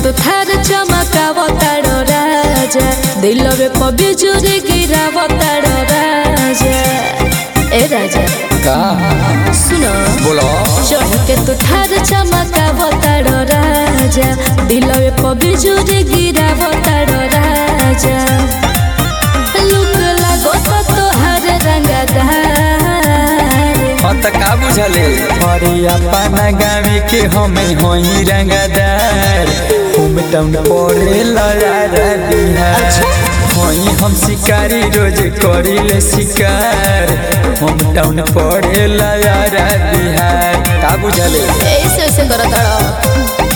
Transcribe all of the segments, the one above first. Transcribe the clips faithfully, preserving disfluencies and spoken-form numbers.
तो थार चमकावतारो राजा दिलवे प बिजुरी गिरावतारो राजा। ए राजा का सुनो बोलो चढ़ के तो थार चमकावतारो राजा दिलवे प बिजुरी गिरावतारो राजा। लुक लागो तो हर रंगदार हाँ त का बुझले अरे अपना गाँव के हमें होई रंगदार होम टाउन पड़े लड़ा बिहार होई हम शिकारी रोज करिले शिकार होम टाउन पड़े लड़ा बिहार का बुझले ऐसे ऐसे करत हड़ो।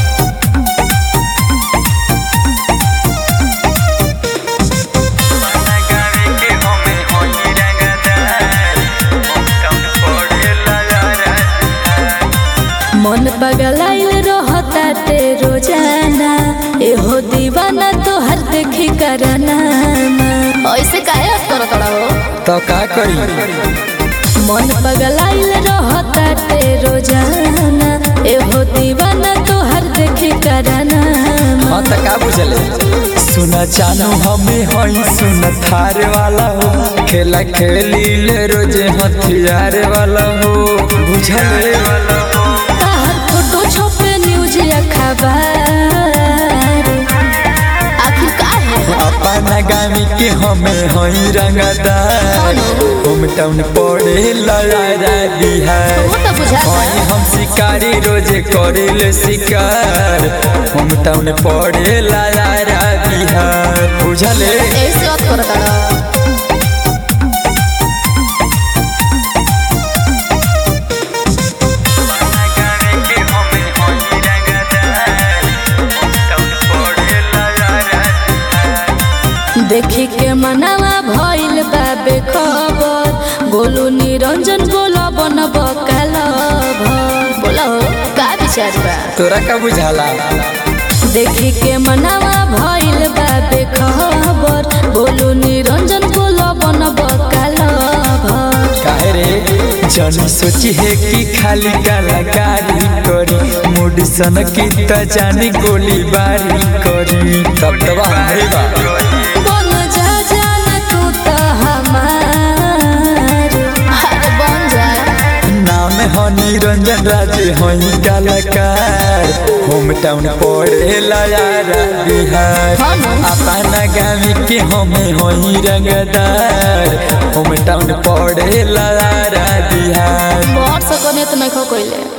मन पगलाइल रहता ते रोजाना एहो दीवाना तो हर देखी करना ऐसे काहे करत हो तो का करी मन पगलाइल रहता ते रोजाना एहो दीवाना तो हर देखी करना। हाँ त का बुझले सुना चानो हमें हई सुन थार वाला हो खेला खेली ले रोजे हथियार वाला हो बुझले फोटो छपे न्यूज अखबार आखिर का है अपना गाँव के हमें हई रंगदार होम टाउन पड़े लड़ा बिहार हई हम शिकारी रोजे करिले शिकार होम टाउन पड़े लड़ा बिहार बुझले ऐसे बात करता देखी के मनावा भइल बाबे खबर गोलू निरंजन बोला बनब कालब बोला हो का विचार बा तोरा का बुझाला देखी के मनावा भइल बाबे खबर गोलू निरंजन बोला बनब कालब काहे रे जनी सोची है कि खाली कलाकारी करी मूड सन की त जानी गोली बारी करी तब दबा हमरे बा बन जा जान तू त हमार हर बन जा नाम हो निरंजन राजे होई कलाकार होम टाउन पड़े लड़ा बिहार अपना गाँव के हमें होई रंगदार होम टाउन पड़े लड़ा बिहार बहुत सकने तो नहीं खो कोइले।